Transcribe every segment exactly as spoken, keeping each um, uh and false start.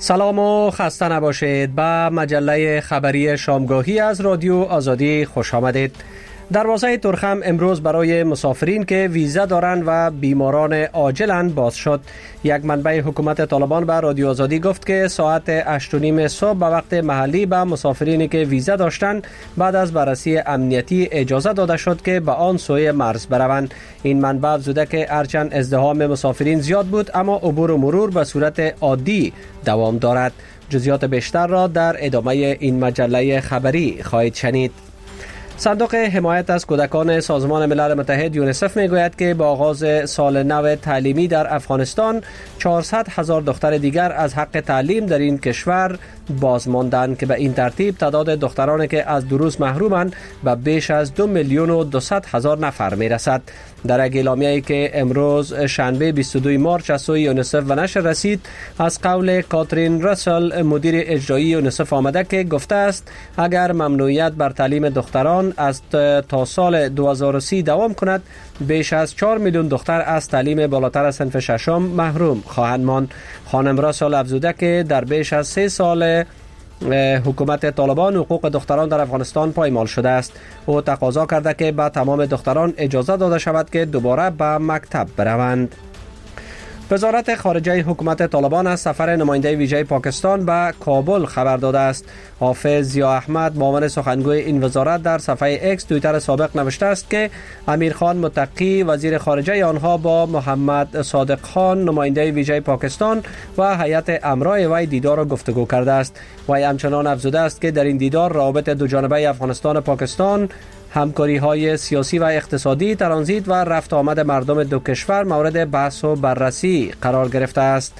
سلام و خسته نباشید. به مجله خبری شامگاهی از رادیو آزادی خوش آمدید. دروازه ترخم امروز برای مسافرین که ویزا دارند و بیماران عاجلند باز شد. یک منبع حکومت طالبان به رادیو آزادی گفت که ساعت هشت و نیم صبح به وقت محلی به مسافرینی که ویزا داشتند بعد از بررسی امنیتی اجازه داده شد که به آن سوی مرز بروند. این منبع افزوده که هرچند ازدحام مسافرین زیاد بود اما عبور و مرور به صورت عادی دوام دارد. جزئیات بیشتر را در ادامه این مجله خبری خواهید شنید. صندوق حمایت از کودکان سازمان ملل متحد یونیسف میگوید که با آغاز سال نو تعلیمی در افغانستان چهارصد هزار دختر دیگر از حق تعلیم در این کشور باز ماندند که به این ترتیب تعداد دخترانی که از دروس محرومند به بیش از دو میلیون و دویست هزار نفر میرسد. در یک اعلامیه‌ای که امروز شنبه بیست و دو مارس از سوی یونیسف و نشر رسید از قول کاترین رسل مدیر اجرایی یونیسف آمده که گفته است اگر ممنوعیت بر تعلیم دختران از تا سال دو هزار و سی دوام کند بیش از چهار میلیون دختر از تعلیم بالاتر از صنف ششم محروم خواهند ماند. خانم رسل افزوده که در بیش از سه سال حکومت طالبان حقوق دختران در افغانستان پایمال شده است. او تقاضا کرده که به تمام دختران اجازه داده شود که دوباره به مکتب بروند. وزارت خارجه حکومت طالبان از سفر نماینده ویژه پاکستان به کابل خبر داده است. حافظ ضیا احمد معاون سخنگوی این وزارت در صفحه اکس توییتر سابق نوشته است که امیرخان متقی وزیر خارجه آنها با محمد صادق خان نماینده ویژه پاکستان و هیئت امراه وی دیدار و گفتگو کرده است. وی همچنان افزوده است که در این دیدار روابط دو جانبه افغانستان و پاکستان، همکاری های سیاسی و اقتصادی، ترانزیت و رفت آمد مردم دو کشور مورد بحث و بررسی قرار گرفته است.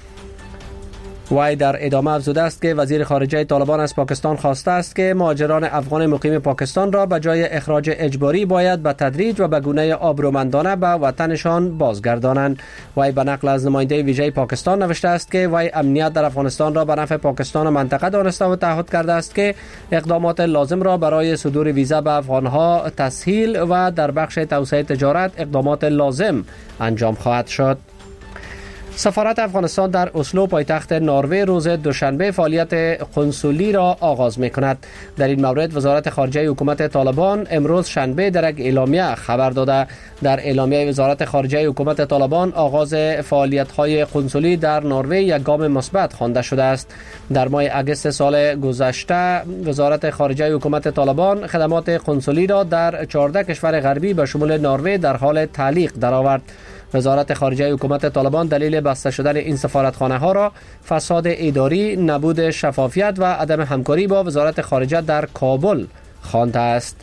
وی در ادامه افزوده است که وزیر خارجه طالبان از پاکستان خواسته است که مهاجران افغان مقیم پاکستان را به جای اخراج اجباری باید به تدریج و به گونه آبرومندانه به وطنشان بازگردانند. وی به نقل از نماینده ویژه پاکستان نوشته است که وی امنیت در افغانستان را به نفع پاکستان و منطقه دانسته و تعهد کرده است که اقدامات لازم را برای صدور ویزا به افغانها تسهیل و در بخش توسعه تجارت اقدامات لازم انجام خواهد شد. سفارت افغانستان در اسلو پایتخت نروژ روز دوشنبه فعالیت قنسولی را آغاز می کند. در این مورد وزارت خارجه حکومت طالبان امروز شنبه در یک اعلامیه خبر داده. در اعلامیه وزارت خارجه حکومت طالبان آغاز فعالیت‌های قنسولی در نروژ یک گام مثبت خوانده شده است. در ماه اگست سال گذشته وزارت خارجه حکومت طالبان خدمات قنسولی را در چهارده کشور غربی به شمول نروژ در حال تعلیق درآورد. وزارت خارجه حکومت طالبان دلیل بسته شدن این سفارتخانه ها را فساد اداری، نبود شفافیت و عدم همکاری با وزارت خارجه در کابل خوانده است.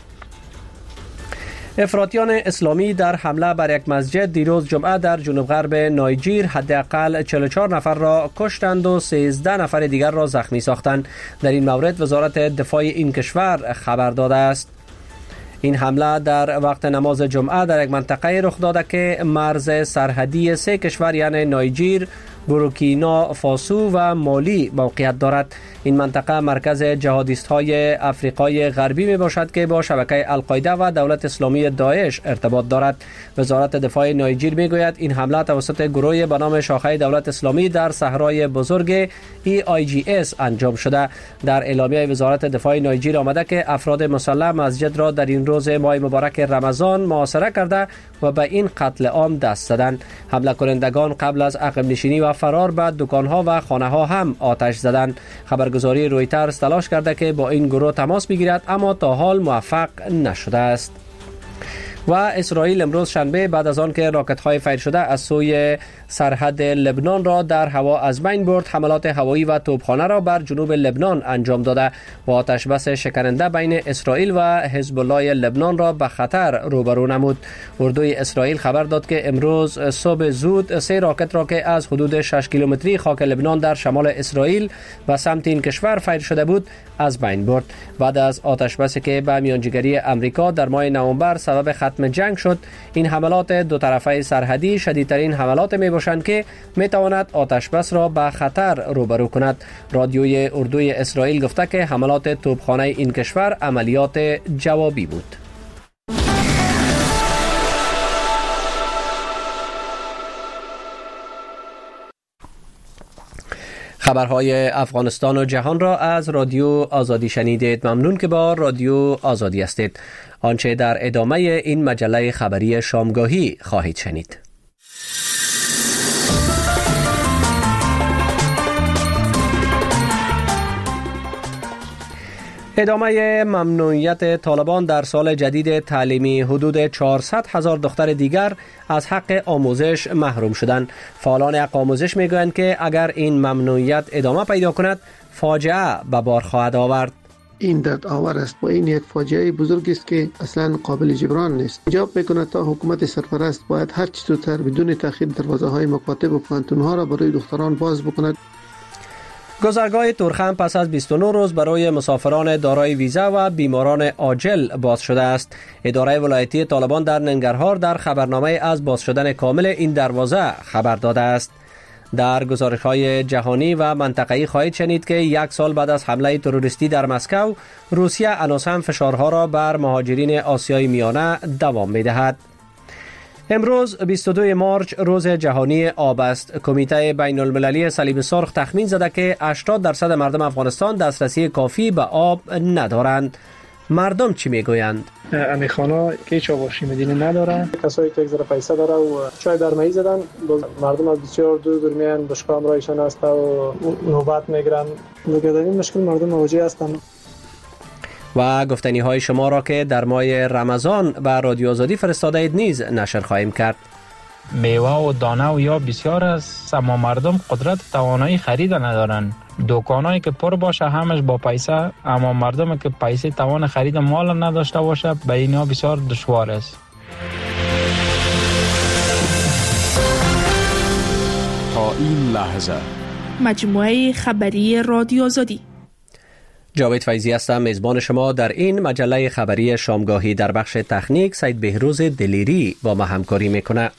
افراطیان اسلامی در حمله بر یک مسجد دیروز جمعه در جنوب غرب نایجیر حداقل چهل و چهار نفر را کشتند و سیزده نفر دیگر را زخمی ساختند. در این مورد وزارت دفاع این کشور خبر داده است. این حمله در وقت نماز جمعه در یک منطقه رخ داده که مرز سرحدی سه کشور یعنی نایجیر، بورکینا فاسو و مالی موقعیت دارد. این منطقه مرکز جهادیست های افریقای غربی می باشد که با شبکه القاعده و دولت اسلامی داعش ارتباط دارد. وزارت دفاع نایجیر می گوید این حمله توسط گروهی به نام شاخه دولت اسلامی در صحرای بزرگ ای آی جی اس انجام شده. در اعلامیه وزارت دفاع نایجیر آمده که افراد مسلح مسجد را در این روز ماه مبارک رمضان محاصره کرده و به این قتل عام دست زدند. حمله کنندگان قبل از عقب نشینی و فرار به دکان‌ها و خانه‌ها هم آتش زدند. خبرگزاری رویترز تلاش کرده که با این گروه تماس بگیرد اما تا حال موفق نشده است. و اسرائیل امروز شنبه بعد از آن که راکت‌های فیر شده از سوی سرحد لبنان را در هوا از بین برد، حملات هوایی و توپخانه را بر جنوب لبنان انجام داده و آتش بس شکننده بین اسرائیل و حزب الله لبنان را به خطر روبرو نمود. اردوی اسرائیل خبر داد که امروز صبح زود سه راکت را که از حدود شش کیلومتری خاک لبنان در شمال اسرائیل و سمت این کشور فیر شده بود از بین برد. بعد از آتش بسی که به میانجیگری امریکا در ماه نوامبر سبب ختم جنگ شد، این حملات دو طرفه سرحدی شدیدترین حملات می باشند که می تواند آتش بس را به خطر روبرو کند. رادیوی اردوی اسرائیل گفته که حملات توپخانه این کشور عملیات جوابی بود. خبرهای افغانستان و جهان را از رادیو آزادی شنیدید. ممنون که با رادیو آزادی هستید. آنچه در ادامه این مجله خبری شامگاهی خواهید شنید. ادامه ممنوعیت طالبان در سال جدید تعلیمی، حدود چهارصد هزار دختر دیگر از حق آموزش محروم شدند. فعالان حق آموزش میگویند که اگر این ممنوعیت ادامه پیدا کند فاجعه به بار خواهد آورد. این درد آور است و این یک فاجعه بزرگ است که اصلا قابل جبران نیست. ایجاب میکند تا حکومت سرپرست باید هر چه زودتر بدون تأخیر دروازه های مکاتب و پانتونها را برای دختران باز بکند. گذرگاه تورخم پس از بیست و نه روز برای مسافران دارای ویزا و بیماران عاجل باز شده است. اداره ولایتی طالبان در ننگرهار در خبرنامه از باز شدن کامل این دروازه خبر داده است. در گزارش‌های جهانی و منطقه‌ای خواهید شنید که یک سال بعد از حمله تروریستی در مسکو، روسیه هنوز هم فشارها را بر مهاجرین آسیای میانه دوام می‌دهد. امروز بیست و دوم مارچ روز جهانی آب است. کمیته بین المللی صلیب سرخ تخمین زده که هشتاد درصد مردم افغانستان دسترسی کافی به آب ندارند. مردم چی میگویند؟ امیخانا که هیچ آباشی مدینه ندارن. کسایی که یک ذره پیسه داره و چای درمایی زدن، مردم از بسیار دور دور میان، بشکا همراهشان است و نوبت میگیرن. دیگه در این مشکل مردم مواجه هستند. و گفتنی های شما را که در ماه رمضان به رادیو آزادی فرستاده اید نیز نشر خواهیم کرد. میوه و دانه و یا بسیار است، اما مردم قدرت توانایی خرید ندارن. دکانایی که پر باشه همش با پیسه، اما مردم که پیسه توان خرید مال نداشته باشه به اینا بسیار دشوار است. تا این لحظه مجموعه خبری رادیو آزادی. جاوید فیضی هستم، میزبان شما در این مجله خبری شامگاهی. در بخش تکنیک سید بهروز دلیری با ما همکاری میکنه.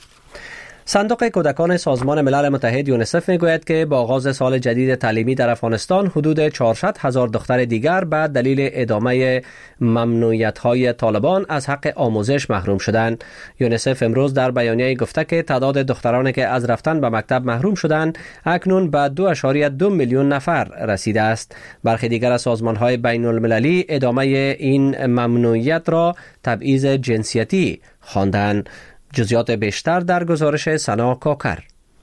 صندوق کودکان سازمان ملل متحد یونیسف میگوید که با آغاز سال جدید تعلیمی در افغانستان حدود چهارصد هزار دختر دیگر به دلیل ادامه ممنوعیت‌های طالبان از حق آموزش محروم شدند. یونیسف امروز در بیانیه گفته که تعداد دخترانی که از رفتن به مکتب محروم شدند اکنون به دو ممیز دو میلیون نفر رسیده است. برخی دیگر از سازمان‌های بین المللی ادامه این ممنوعیت را تبعیض جنسیتی خواندند. جزئیات بیشتر در گزارش سنا کاکر.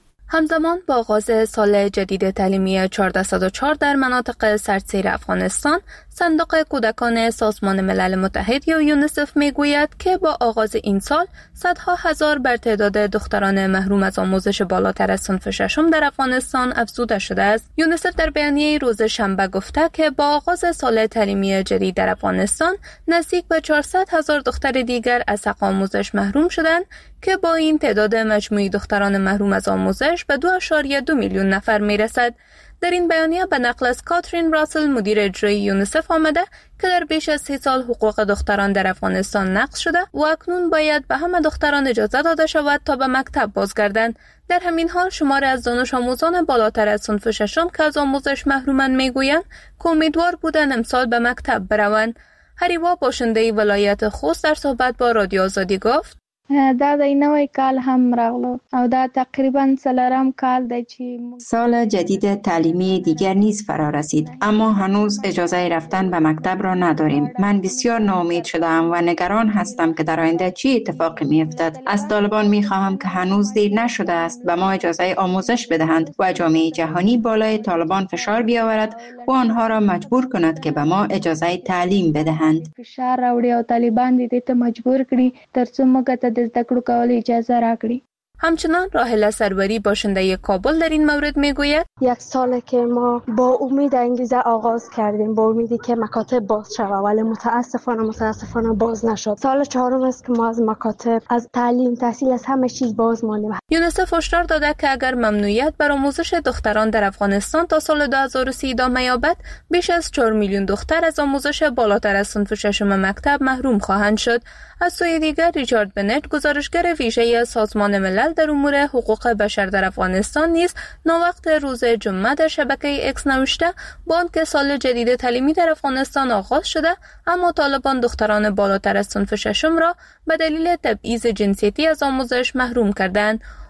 همزمان با آغاز سال جدید تعلیمی چهارصد و چهار در مناطق سردسیر افغانستان، صندوق کودکان سازمان ملل متحد یا یونیسف میگوید که با آغاز این سال صدها هزار بر تعداد دختران محروم از آموزش بالاتر از صنف ششم در افغانستان افزوده شده است. یونیسف در بیانیه روز شنبه گفته که با آغاز سال تعلیمی جدید در افغانستان نزدیک به چهارصد هزار دختر دیگر از حق آموزش محروم شدند که با این تعداد مجموعی دختران محروم از آموزش به دو ممیز دو میلیون نفر میرسد. در این بیانیه به نقل از کاترین راسل مدیر اجرایی یونیسف آمده که در بیش از سی سال حقوق دختران در افغانستان نقض شده و اکنون باید به همه دختران اجازه داده شود تا به مکتب بازگردند. در همین حال شماری از دانش آموزان بالاتر از صنف ششم که از آموزش محرومند میگویند که امیدوار بودند امسال به مکتب بروند. هریوا باشنده ولایت خوست در صحبت با رادیو آزادی گفت: دا د نوې کال هم راغلو او دا تقریبا څلورم کال دی چې سال جدید تعلیمی دیگر نیز فرا رسید، اما هنوز اجازه رفتن به مکتب را نداریم. من بسیار ناامید شدم و نگران هستم که در آینده چه اتفاقی میافتد. از طالبان میخواهم که هنوز دیر نشده است به ما اجازه آموزش بدهند و جامعه جهانی بالای طالبان فشار بیاورد و آنها را مجبور کند که به ما اجازه تعلیم بدهند. فشار راوړي او طالبان دې ته مجبور کړي ترڅو موږ ته د زده کړو کولو اجازه راکړي. همچنان راحله سروری باشنده کابل در این مورد میگوید: یک ساله که ما با امید انگیزه آغاز کردیم، با امیدی که مکاتب باز شود، ولی متاسفانه متاسفانه باز نشد. سال چهارم است که ما از مکاتب، از تعلیم، تحصیل، از همه چیز باز ماندیم. یونیسف هشدار داده که اگر ممنوعیت بر آموزش دختران در افغانستان تا سال دو هزار و سی ادامه یابد، بیش از چهار میلیون دختر از آموزش بالاتر از صنف ششم مکتب محروم خواهند شد. از سوی دیگر ریچارد بنت، گزارشگر ویژه سازمان ملل در امور حقوق بشر در افغانستان نیز ناوقت روز جمعه در شبکه اکس نوشته با آنکه سال جدید تعلیمی در افغانستان آغاز شده، اما طالبان دختران بالاتر از صنف ششم را به دلیل تبعیض جنسیتی از آموزش محروم کردند.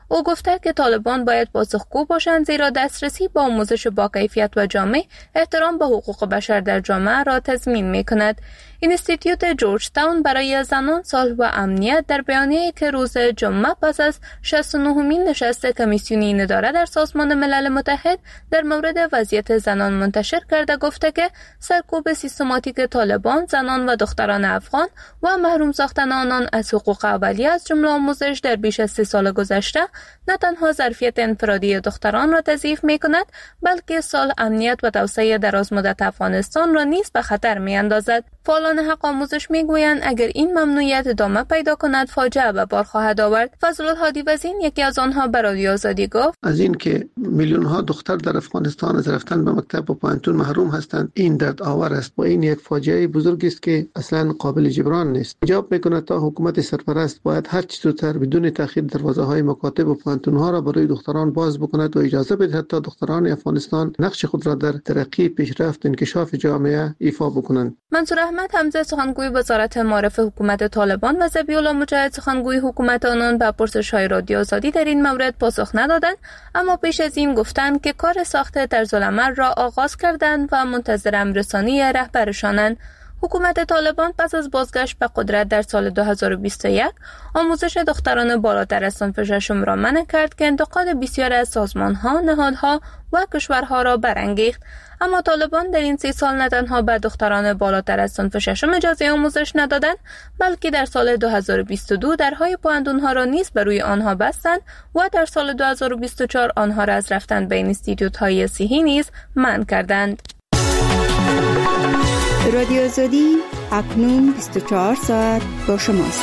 او گفته که طالبان باید پاسخگو باشند زیرا دسترسی به آموزش با کیفیت و جامع احترام به حقوق بشر در جامعه را تضمین می‌کند. اینستیتوت جورج تاون برای زنان، صلح و امنیت در بیانیه‌ای که روز جمعه پس از شصت و نهمین نشست کمیسیون این اداره در سازمان ملل متحد در مورد وضعیت زنان منتشر کرده گفته که سرکوب سیستماتیک طالبان زنان و دختران افغان و محروم ساختن آنان از حقوق اولیه از جمله آموزش در بیش از سه سال گذشته نه تنها ظرفیت انفرادی دختران را تضعیف می‌کند بلکه صلح، امنیت و توسعه درازمدت افغانستان را نیز به خطر می‌اندازد. فعالان حق آموزش میگویند اگر این ممنوعیت ادامه پیدا کند فاجعه به بار خواهد آورد. فضل الهادی وزین یکی از آنها به رادیو آزادی گفت از این که میلیون ها دختر در افغانستان از رفتن به مکتب و پانتون محروم هستند این درد آور است و این یک فاجعه بزرگی است که اصلا قابل جبران نیست. ایجاب میکند تا حکومت سرپرست باید هر چه زودتر بدون تاخیر دروازه های مکاتب و پانتون ها را برای دختران باز بکند و اجازه بدهد تا دختران افغانستان نقش خود را در ترقی، پیشرفت، انکشاف جامعه ایفا بکنند. منصور احمد حمزه سخنگوی وزارت معارف حکومت طالبان و ذبیح الله مجاهد سخنگوی حکومت آنان به پرسش‌های رادیو آزادی در این مورد پاسخ ندادند، اما پیش از این گفتند که کار ساخت طرزالعمل را آغاز کردند و منتظر امررسانی رهبرشانند. حکومت طالبان پس از بازگشت به قدرت در سال دو هزار و بیست و یک آموزش دختران بالاتر از صنف ششم را منع کرد که انتقاد بسیاری از سازمان‌ها، نهادها و کشورها را برانگیخت. اما طالبان در این سی سال نه تنها به دختران بالاتر از صنف ششم اجازه آموزش ندادند بلکه در سال دو هزار و بیست و دو درهای پوهنتون‌ها را نیز بر روی آنها بستند و در سال دو هزار و بیست و چهار آنها را از رفتن به اینستیتوت‌های صحی نیز منع کردند. رادیو آزادی اکنون بیست و چهار ساعت با شماست.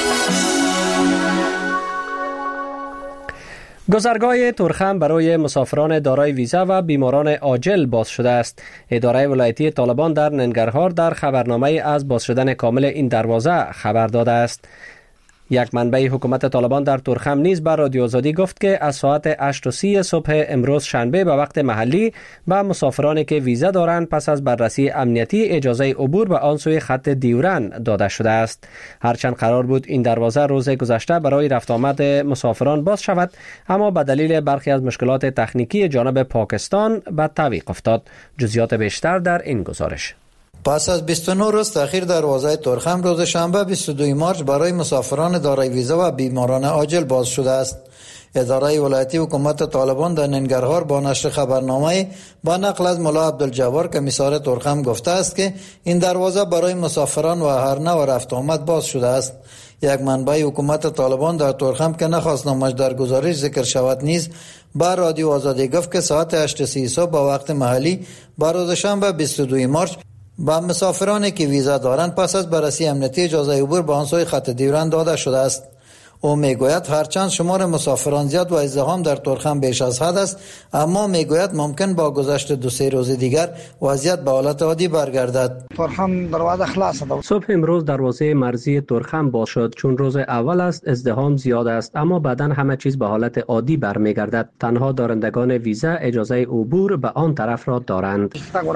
گذرگاه ترخم برای مسافران دارای ویزا و بیماران عاجل باز شده است. اداره ولایتی طالبان در ننگرهار در خبرنامه از باز شدن کامل این دروازه خبر داده است. یک منبع حکومت طالبان در ترخم نیز بر رادیو آزادی گفت که از ساعت هشت و سی صبح امروز شنبه به وقت محلی به مسافرانی که ویزا دارند پس از بررسی امنیتی اجازه عبور به آن سوی خط دیورن داده شده است. هرچند قرار بود این دروازه روز گذشته برای رفت آمد مسافران باز شود، اما به دلیل برخی از مشکلات تکنیکی جانب پاکستان به تعویق افتاد. جزئیات بیشتر در این گزارش. پس از بیست و نه روز تأخیر دروازه ترخم روز شنبه بیست و دو مارس برای مسافران دارای ویزا و بیماران عاجل باز شده است. اداره ولایتی حکومت طالبان در ننگرهار با نشر خبرنامه با نقل از ملا عبدالجبار کمیسار ترخم گفته است که این دروازه برای مسافران و هر نوع رفت آمد باز شده است. یک منبع حکومت طالبان در ترخم که نخواست نامش در گزارش ذکر شود نیز با رادیو آزادی گفت که ساعت هشت و سی صبح با وقت محلی با روز شنبه بیست و دو مارس با مسافرانی که ویزا دارند پس از بررسی امنیتی اجازه عبور به آن سوی خط دیورن داده شده است. او میگوید هرچند شمار مسافران زیاد و ازدحام در ترخم بیش از حد است، اما میگوید ممکن با گذشت دو سه روز دیگر وضعیت به حالت عادی برگردد. ترخم دروازه خلاص است. صبح امروز دروازه مرزی ترخم باز شد. چون روز اول است ازدحام زیاد است، اما بعدا همه چیز به حالت عادی برمیگردد. تنها دارندگان ویزا اجازه عبور به آن طرف را دارند.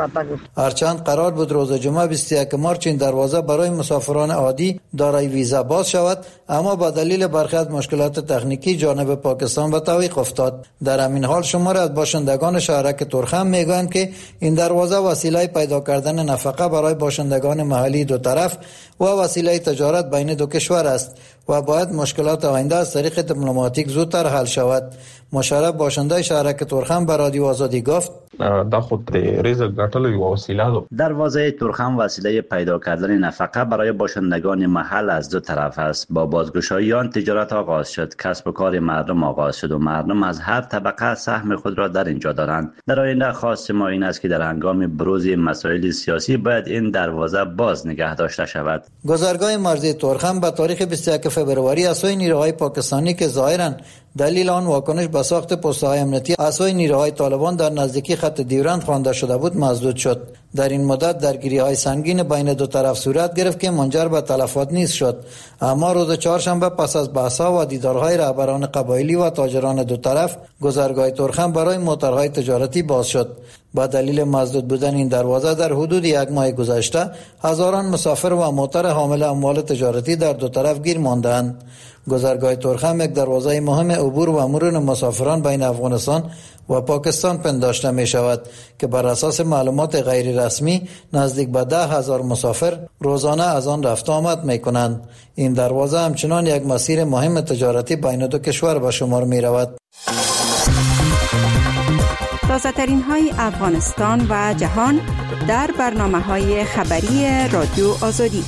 هرچند قرار بود روز جمعه بیست و یک مارس این دروازه برای مسافران عادی دارای ویزا باز شود، اما با دلیل برخی از مشکلات تکنیکی جانب پاکستان به تعویق افتاد. در همین حال شماری از باشندگان شهرک ترخم میگویند که این دروازه وسیله پیدا کردن نفقه برای باشندگان محلی دو طرف و وسیله تجارت بین دو کشور است و باید مشکلات آینده از طریق دیپلماتیک زودتر حل شود. مشرف باشنده شهرک ترخم به رادیو آزادی گفت دا خود ریز ګټلو یو وسیله ده. دروازه ترخم وسیله پیدا کردن نفقه برای باشندگان محل از دو طرف است. با بازگشایی آن تجارت آغاز شد، کسب و کار مردم آغاز شد و مردم از هر طبقه سهم خود را در اینجا دارند. در آینده خاص ما این است که در هنگام بروز مسائل سیاسی باید این دروازه باز نگه داشته شود. گذرگاه مرزی ترخم به تاریخ بیست و یک فوریه از سوی نیروهای پاکستانی که ظاهراً دلیل آن واکنش به ساخت پست‌های امنیتی از سوی نیروهای طالبان در نزدیکی خط دیورند خوانده شده بود مسدود شد. در این مدت درگیری‌های سنگین بین دو طرف صورت گرفت که منجر به تلفات نیز شد، اما روز چهارشنبه پس از بحث‌ها و دیدارهای رهبران قبایلی و تاجران دو طرف گذرگاه ترخم برای موترهای تجارتی باز شد. با دلیل مسدود بودن این دروازه در حدود یک ماه گذشته هزاران مسافر و موتر حامل اموال تجارتی در دو طرف گیر ماندند. گذرگاه ترخم یک دروازه مهم عبور و مرور مسافران بین افغانستان و پاکستان پنداشته می شود که بر اساس معلومات غیر رسمی نزدیک به ده هزار مسافر روزانه از آن رفت آمد می کنند. این دروازه همچنان یک مسیر مهم تجارتی بین دو کشور به شمار می رود. تازه ترین های افغانستان و جهان در برنامه های خبری رادیو آزادی.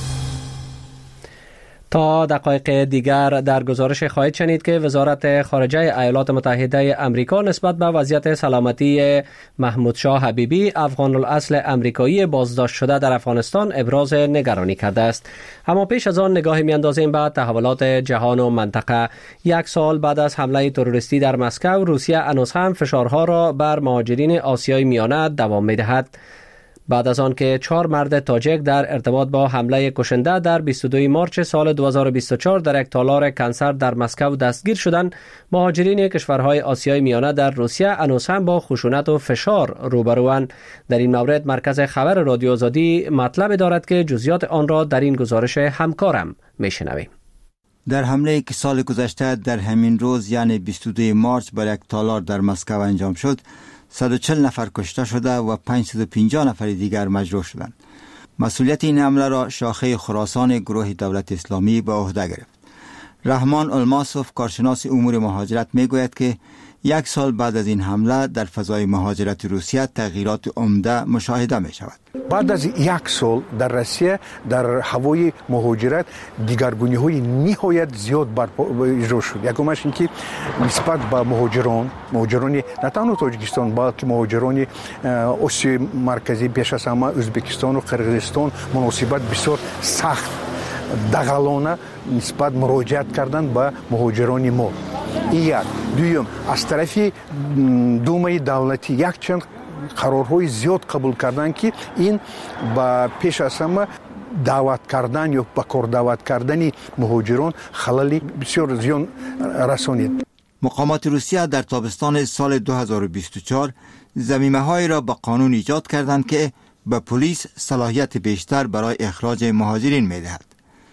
تا دقایق دیگر در گزارش خواهید شنید که وزارت خارجه ایالات متحده امریکا نسبت به وضعیت سلامتی محمود شاه حبیبی افغان الاصل امریکایی بازداشت شده در افغانستان ابراز نگرانی کرده است. اما پیش از آن نگاهی می‌اندازیم به تحولات جهان و منطقه. یک سال بعد از حمله تروریستی در مسکو، روسیه هنوز هم فشارها را بر مهاجرین آسیای میانه دوام می‌دهد. بعد از آن که چهار مرد تاجیک در ارتباط با حمله کشنده در بیست و دو مارچ سال دو هزار و بیست و چهار در یک تالار کنسر در مسکو دستگیر شدند، مهاجرین کشورهای آسیای میانه در روسیه هنوز هم با خشونت و فشار روبروند. در این مورد مرکز خبر رادیو آزادی مطلب دارد که جزئیات آن را در این گزارش همکارم میشنویم. در حمله که سال گذشته در همین روز یعنی بیست و دو مارچ بر یک تالار در مسکو انجام شد، صد و چهل نفر کشته شده و پانصد و پنجاه نفر دیگر مجروح شدند. مسئولیت این حمله را شاخه خراسان گروه دولت اسلامی به عهده گرفت. رحمان الماسوف کارشناس امور مهاجرت میگوید که یک سال بعد از این حمله در فضای مهاجرت روسیه تغییرات عمده مشاهده می شود. بعد از یک سال در روسیه در هوای مهاجرت دیگرگونی های نهایت زیاد برپا اجرا شد. یکمش اینکه نسبت به مهاجران مهاجران نه تنها تاجیکستان بلکه مهاجران آسیای مرکزی پیش از همه ازبکستان و قرقیزستان مناسبت بسیار سخت دغلانه نسبت مراجعت کردن به مهاجران ما. این یک. دویم از طرف دومه دولتی یک چند قرارهای زیاد قبول کردن که این با پیش از همه دعوت کردن یا با کار دعوت کردن مهاجران خللی بسیار زیان رسانید. مقامات روسیه در تابستان سال دو هزار و بیست و چهار ضمیمه‌هایی را به قانون ایجاد کردند که به پلیس صلاحیت بیشتر برای اخراج مهاجرین می‌دهد.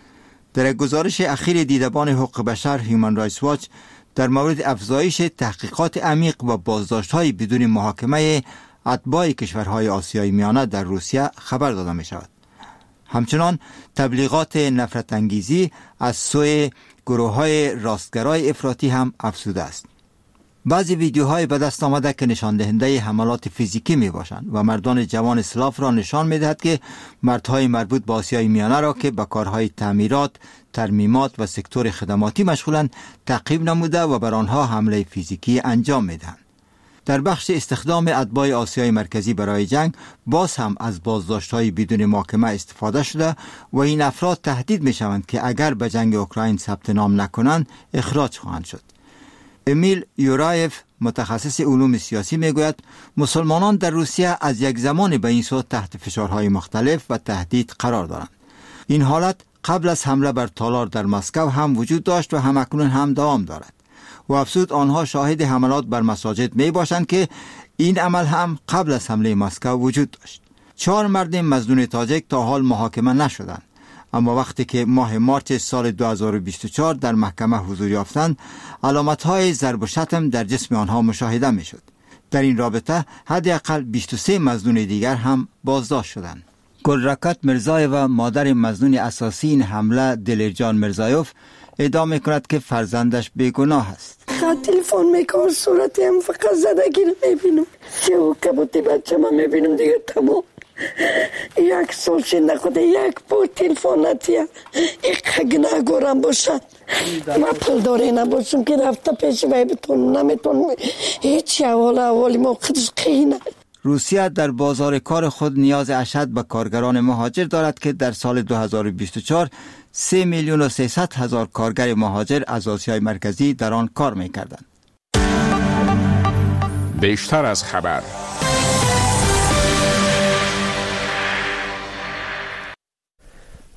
در گزارش اخیر دیدبان حقوق بشر هیومن رایتس واچ در مورد افزایش تحقیقات عمیق و بازداشت‌های بدون محاکمه اتباع کشورهای آسیای میانه در روسیه خبر داده می شود. همچنان تبلیغات نفرت انگیزی از سوی گروه‌های راستگرای افراطی هم افزوده است. بعضی ویدیوهای به دست آمده که نشان دهنده حملات فیزیکی می باشند و مردان جوان اسلاف را نشان می دهد که مردهای مربوط به آسیای میانه را که به کارهای تعمیرات، ترمیمات و سکتور خدماتی مشغولند تعقیب نموده و بر آنها حمله فیزیکی انجام می دهند. در بخش استخدام اتباع آسیای مرکزی برای جنگ باز هم از بازداشت‌های بدون محاکمه استفاده شده و این افراد تهدید می شوند که اگر به جنگ اوکراین ثبت نام نکنند اخراج خواهند شد. امیل یورایف متخصص علوم سیاسی میگوید مسلمانان در روسیه از یک زمان به این سو تحت فشارهای مختلف و تهدید قرار دارند. این حالت قبل از حمله بر تالار در مسکو هم وجود داشت و همکنون هم دوام دارد و افزود آنها شاهد حملات بر مساجد می باشند که این عمل هم قبل از حمله مسکو وجود داشت. چهار مرد مظنون تاجیک تا حال محاکمه نشدند، اما وقتی که ماه مارچ سال دو هزار و بیست و چهار در محکمه حضور یافتند علامت‌های ضرب و شتم در جسم آنها مشاهده می‌شد. در این رابطه حداقل بیست و سه مظنون دیگر هم بازداشت شدند. گلرکات مرزایووا مادر مظنون اساسی این حمله دلرجان مرزایوف ادعا می‌کند که فرزندش بیگناه است. خط تلفن میکنم صورتم فقط زدگی میبینم که او کبوتی بچه ما میبینم دیگه تمام. یک سال شنده خوده یک بار تلفن نتیم یک خگنه گورم باشد ما پل داره نباشم که رفته پیش بای بتون نمیتون هیچی اول اولی موقعش قینه. روسیه در بازار کار خود نیاز اشد به کارگران مهاجر دارد که در سال دو هزار و بیست و چهار سه میلیون و سیصد هزار کارگر مهاجر از آسیای مرکزی در آن کار می‌کردند. بیشتر از خبر.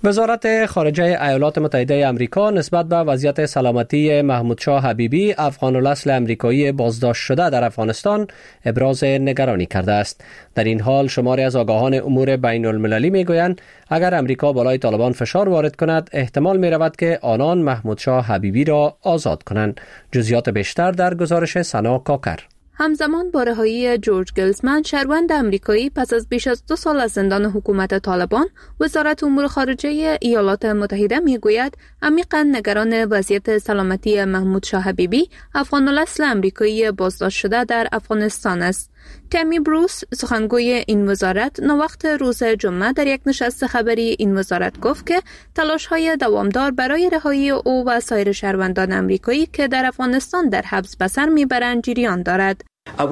وزارت خارجه ایالات متحده آمریکا نسبت به وضعیت سلامتی محمود شاه حبیبی افغان الاصل آمریکایی بازداشت شده در افغانستان ابراز نگرانی کرده است. در این حال شماری از آگاهان امور بین المللی میگویند اگر آمریکا بالای طالبان فشار وارد کند احتمال می رود که آنان محمود شاه حبیبی را آزاد کنند. جزئیات بیشتر در گزارش سنا کاکر. همزمان با رهایی جورج گلزمن شهروند آمریکایی پس از بیش از دو سال از زندان حکومت طالبان، وزارت امور خارجه ایالات متحده میگوید عمیقاً نگران وضعیت سلامتی محمود شاه حبیبی افغان الاصل آمریکایی بازداشت شده در افغانستان است. تامی بروس سخنگوی این وزارت نوقت روز جمعه در یک نشست خبری این وزارت گفت که تلاش‌های دوامدار برای رهایی او و سایر شهروندان آمریکایی که در افغانستان در حبس به سر میبرند جریان دارد.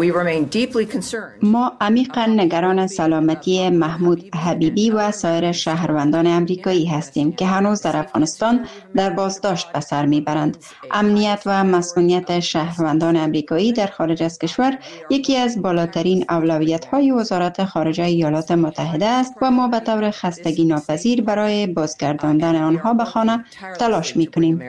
ما عمیقاً نگران سلامتی محمود حبیبی و سایر شهروندان آمریکایی هستیم که هنوز در افغانستان در بازداشت به سر میبرند. امنیت و مسئولیت شهروندان آمریکایی در خارج از کشور یکی از بالاترین اولویت‌های وزارت خارجه ایالات متحده است و ما به طور خستگی ناپذیر برای بازگرداندن آنها به خانه تلاش می‌کنیم.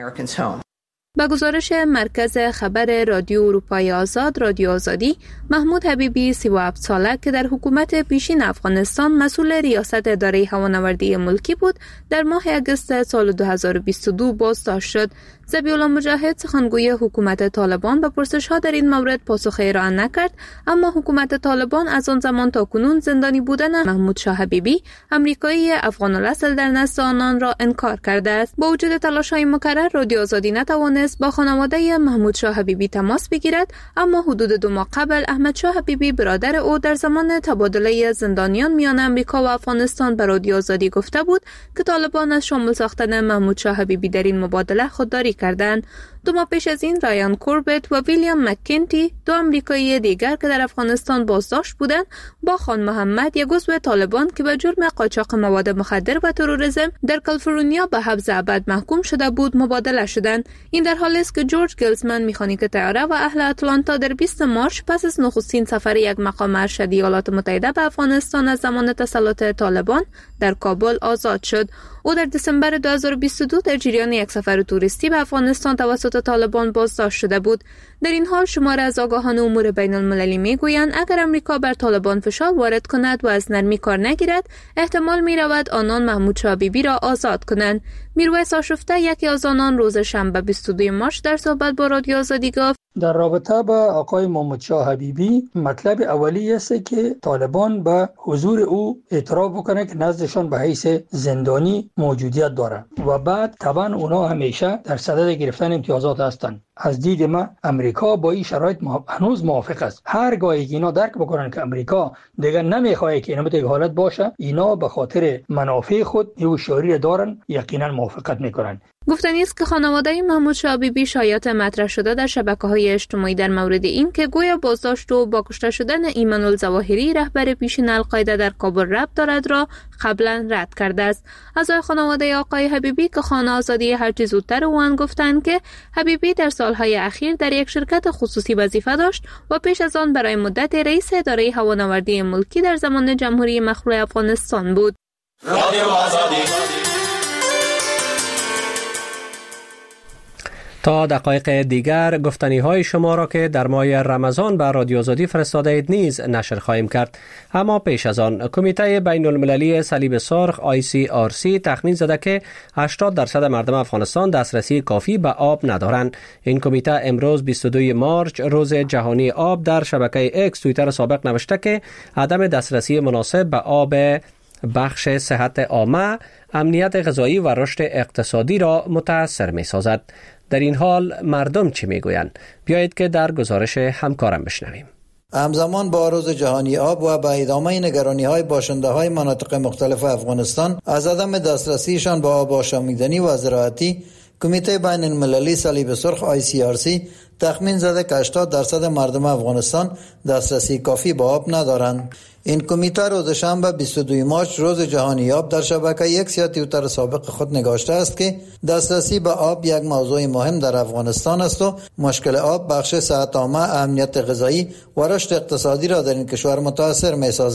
با گزارش مرکز خبر رادیو اروپای آزاد رادیو آزادی، محمود حبیبی سی و هفت ساله که در حکومت پیشین افغانستان مسئول ریاست اداره هوانوردی ملکی بود، در ماه اگست سال دو هزار و بیست و دو بازداشت شد. ذبیح‌الله مجاهد سخنگوی حکومت طالبان به پرسش‌ها در این مورد پاسخ ارائه نکرد، اما حکومت طالبان از آن زمان تا کنون زندانی بودن محمود شاه حبیبی آمریکایی افغان الاصل در نزد آنان را انکار کرده است. با وجود تلاش‌های مکرر، رادیو آزادی نتوانست با خانواده محمود شاه حبیبی تماس بگیرد، اما حدود دو ماه قبل احمد شاه حبیبی برادر او در زمان تبادله زندانیان میان آمریکا و افغانستان به رادیو آزادی گفته بود که طالبان از شامل ساختن محمود شاه حبیبی در این مبادله خودداری کردند. دو ماه پیش از این رایان کوربت و ویلیام مککنتی، دو آمریکایی دیگر که در افغانستان بازداشت بودند، با خان محمد، یک عضو طالبان که به جرم قاچاق مواد مخدر و تروریسم در کالیفرنیا به حبس ابد محکوم شده بود مبادله شدند. این در حالی است که جورج گلزمن، مکانیک طیاره و اهل آتلانتا، در بیست مارس پس از نخستین سفر یک مقام ارشد ایالات متحده به افغانستان از زمان تسلط طالبان در کابل آزاد شد. او در دسامبر دو هزار و بیست و دو در جریان یک سفر توریستی به افغانستان توسط طالبان بازداشت شده بود. در این حال شمار از آگاهان امور بین المللی میگویند اگر امریکا بر طالبان فشار وارد کند و از نرمی کار نگیرد، احتمال می رود آنان محمود شاه حبیبی را آزاد کنند. میرویس آشفته، یکی از آنان، روز شنبه بیست و دو مارس در صحبت با رادیو آزادی گفت در رابطه با آقای محمود شاه حبیبی مطلب اولی است که طالبان به حضور او اعتراف بکنه که نزدشان به حیث زندانی موجودیت داره و بعد طبعا اونا همیشه در صدد گرفتن امتیازات هستند. از دید من امریکا با این شرایط هنوز موافق است. هرگاهی اینا درک بکنن که امریکا دیگه نمیخواد که اینا به این حالت باشه، اینا به خاطر منافع خود هوشیاری دارن، یقینا موافقت میکنن. گفتنی است که خانواده محمود شاه حبیبی شایعات مطرح شده در شبکه‌های اجتماعی در مورد این که گویا بازداشت و با کشته شدن ایمان الظواهری رهبر پیشین القاعده در کابل ربط دارد را قبلا رد کرده است. اعضای خانواده آقای حبیبی که خانه آزادی هرچه زودتر او گفتند که حبیبی در سالهای اخیر در یک شرکت خصوصی وظیفه داشت و پیش از آن برای مدت رئیس اداره هوانوردی ملکی در زمان جمهوری مخلوع افغانستان بود. رادیو آزادی. تا دقایق دیگر گفتنی های شما را که در ماه رمضان به رادیو آزادی فرستاده اید نیز نشر خواهیم کرد. اما پیش از آن کمیته بین المللی صلیب سرخ آی سی آر سی تخمین زده که هشتاد درصد مردم افغانستان دسترسی کافی به آب ندارند. این کمیته امروز بیست و دو مارس روز جهانی آب در شبکه اکس توییتر سابق نوشته که عدم دسترسی مناسب به آب بخش صحت عامه، امنیت غذایی و رشد اقتصادی را متاثر می سازد. در این حال مردم چی میگویند؟ بیایید که در گزارش همکارم بشنویم. همزمان با روز جهانی آب و با ادامه نگرانی های باشنده های مناطق مختلف افغانستان از عدم دسترسیشان به آب آشامیدنی و زراعتی، کمیته بین المللی صلیب سرخ آی سی آر سی تخمین زده که هشتاد درصد مردم افغانستان دسترسی کافی به آب ندارند. این کمیته روز شنبه بیست و دو مارس روز جهانی آب در شبکه یک یا توییتر سابق خود نگاشته است که دسترسی به آب یک موضوع مهم در افغانستان است و مشکل آب بخش صحت عامه، امنیت غذایی و رشد اقتصادی را در این کشور متاثر می سازد.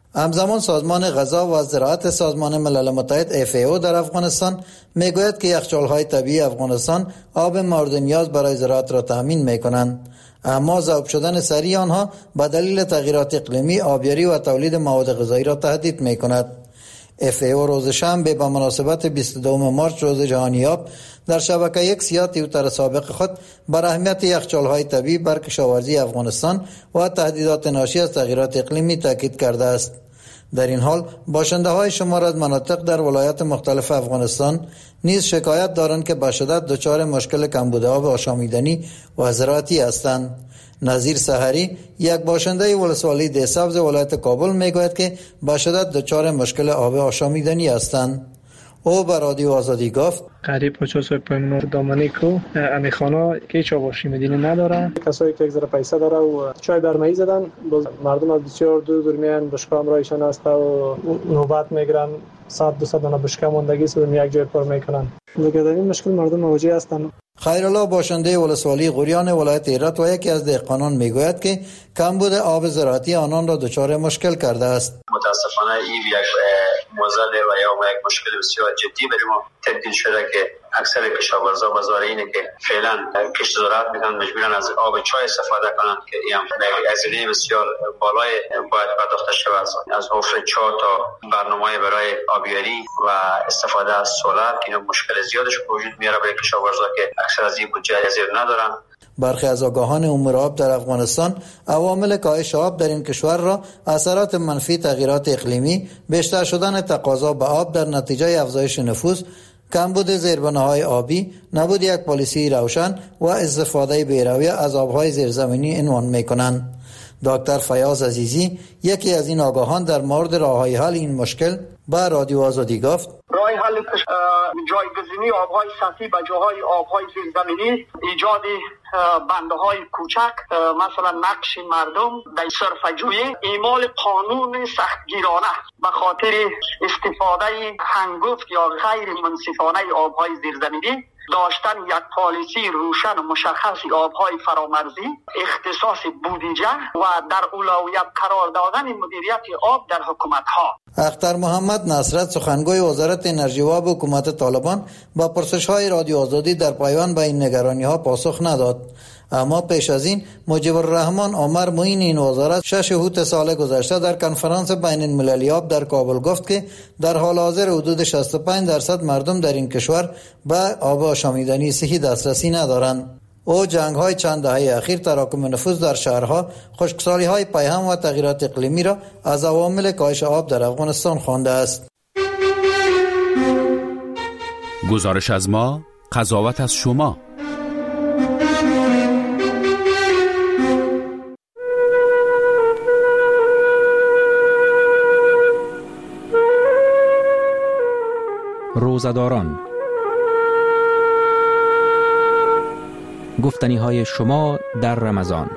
همزمان سازمان غذا و زراعت سازمان ملل متحد اف ای او در افغانستان میگوید که یخچال‌های طبیعی افغانستان آب مورد نیاز برای زراعت را تامین میکنند، اما ذوب شدن سریع آنها به دلیل تغییرات اقلیمی آبیاری و تولید مواد غذایی را تهدید میکند. اف ای او روز شنبه به مناسبت بیست و دوم مارس روز جهانی آب در شبکه یک سیاه توییتر سابق خود بر اهمیت یخچال‌های طبیعی بر کشاورزی افغانستان و تهدیدات ناشی از تغییرات اقلیمی تاکید کرده است. در این حال باشنده های شمار از مناطق در ولایات مختلف افغانستان نیز شکایت دارند که به شدت دچار مشکل کمبود آب آشامیدنی و زراعتی هستند. نظیر سحری یک باشنده ولسوالی دهسبز ولایت کابل میگوید که به شدت دچار مشکل آب آشامیدنی هستند. او به رادیو آزادی گفت قریب پچاس سال پیش دامنی کو امی خانه که چا باشی مدینه نداره، کسایی که یک ذره پیسه داره و چای برمایی زدن، مردم از بسیار دور دور میان بشکام رایشان است و نوبت میگیرن، صد دو صد دانه بشکام موندگی سر یک جای پر میکنن. دیگه در این مشکل مردم مواجه هستند. خیرالله باشنده ولسوالی غوریان ولایت هرات و یکی از دهقانان میگوید که کمبود آب زراعتی آنان را دچار مشکل کرده است. متاسفانه این یک موزل و یا یک مشکل بسیار جدی برای ما تبدیل شده که اکثر کشاورزا و زارعینی که فعلا کشت زراعت میکنن مجبورن از آب چای استفاده کنند که این هزینه بسیار بالای باید پرداخته شود. از حفر چا تا برنامه برای آبیاری و استفاده از سولر که این مشکل زیادش وجود میاره برای کشاورزا که اکثر از این بودجه زیر ندارن. برخی از آگاهان امور آب در افغانستان عوامل کاهش آب در این کشور را اثرات منفی تغییرات اقلیمی، بیشتر شدن تقاضا به آب در نتیجه افزایش نفوذ، کمبود زیربناهای آبی، نبود یک پالیسی روشن و استفاده بی‌رویه از آبهای زیرزمینی عنوان می‌کنند. دکتر فیاض عزیزی یکی از این آگاهان در مورد راه‌های حل این مشکل به رادیو آزادی گفت راه حل جایگزینی آبهای سطحی به جاهای آبهای زیرزمینی، ایجاد بنده‌های کوچک، مثلا نقش مردم در صرفه‌جویی، اعمال قانون سختگیرانه به خاطر استفاده هنگفت یا غیر منصفانه آبهای زیرزمینی، داشتن یک پالیسی روشن و مشخص آبهای فرامرزی، اختصاص بودجه و در اولویت قرار دادن مدیریت آب در حکومت‌ها. اختر محمد نصرت سخنگوی وزارت انرژی و آب حکومت طالبان با پرسش‌های رادیو آزادی در پیوند به این نگرانی‌ها پاسخ نداد، اما پیش از این مجیب الرحمن عمر معین این وزارت شش اوت سال گذشته در کنفرانس بین المللی آب در کابل گفت که در حال حاضر حدود شصت و پنج درصد مردم در این کشور به آب آشامیدنی صحی دسترسی ندارند. او جنگ‌های چند دهه اخیر، تراکم نفوذ در شهرها، خشکسالی‌های پیهم و تغییرات اقلیمی را از عوامل کاهش آب در افغانستان خوانده است. گزارش از ما، قضاوت از شما. روزه‌داران، گفتنی های شما در رمضان.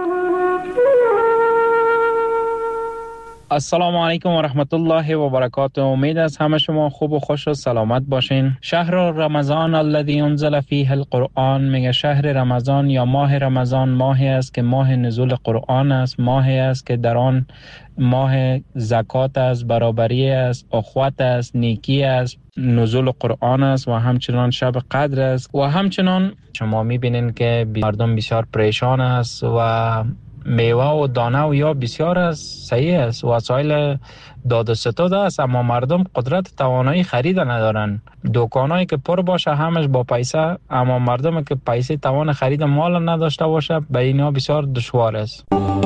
السلام علیکم و رحمت الله و برکاته. امید از همه شما خوب و خوش و سلامت باشین. شهر رمضان الذی انزل فیه القرآن، میگه شهر رمضان یا ماه رمضان ماهی است که ماه نزول قرآن است، ماهی است که در آن ماه زکات است، برابری است، اخوت است، نیکی است، نزول قرآن است و همچنان شب قدر است. و همچنان شما میبینین که مردم بسیار پریشان است و میوه و دانه و یا بسیار است، صحیح است، وسایل داد و ستد است، اما مردم قدرت توانایی خرید ندارن. دکانایی که پر باشه همش با پیسه، اما مردم که پیسه توان خرید مال نداشته باشه به اینا بسیار دشوار است.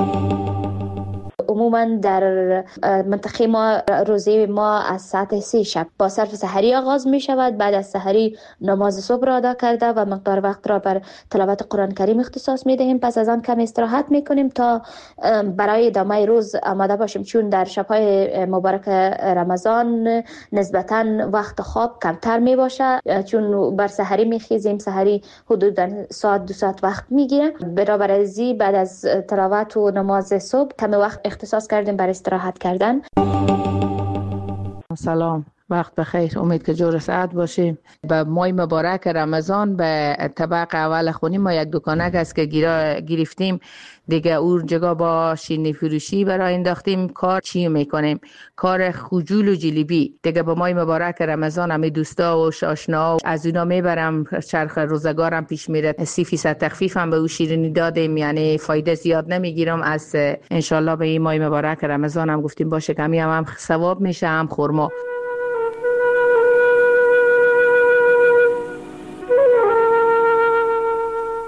عموما در منطقه ما روزه ما از ساعت سه شب با صرف سحری آغاز می شود. بعد از سحری نماز صبح را ادا کرده و مقدار وقت را بر تلاوت قرآن کریم اختصاص می دهیم. پس از آن کم استراحت می کنیم تا برای ادامه روز آماده باشیم، چون در شب‌های مبارک رمضان نسبتاً وقت خواب کمتر می باشه، چون بر سحری می خیزیم. سحری حدوداً ساعت دو ساعت وقت می گیره. برابر ازی بعد از تلاوت و نماز صبح کم وقت اختصاص کردیم برای استراحت کردن. سلام، وقت بخیر. امید که جور ساعت باشیم. به ماه مبارک رمضان به طبق اول خونی ما یک دکانک است که گیرا گرفتیم دیگه، اون جگا با شیرینی فروشی برای انداختیم. کار چی میکنیم؟ کار خجول و جلیبی دیگه. به ماه مبارک رمضان همه دوستا و آشنا از اونا میبرم، چرخ روزگارم پیش میره، سی فیصد تخفیف هم به او شیرینی دادیم، یعنی فایده زیاد نمیگیرم از انشالله به این ماه مبارک رمضان هم گفتیم باشه کمی هم, هم ثواب میشه هم خورما.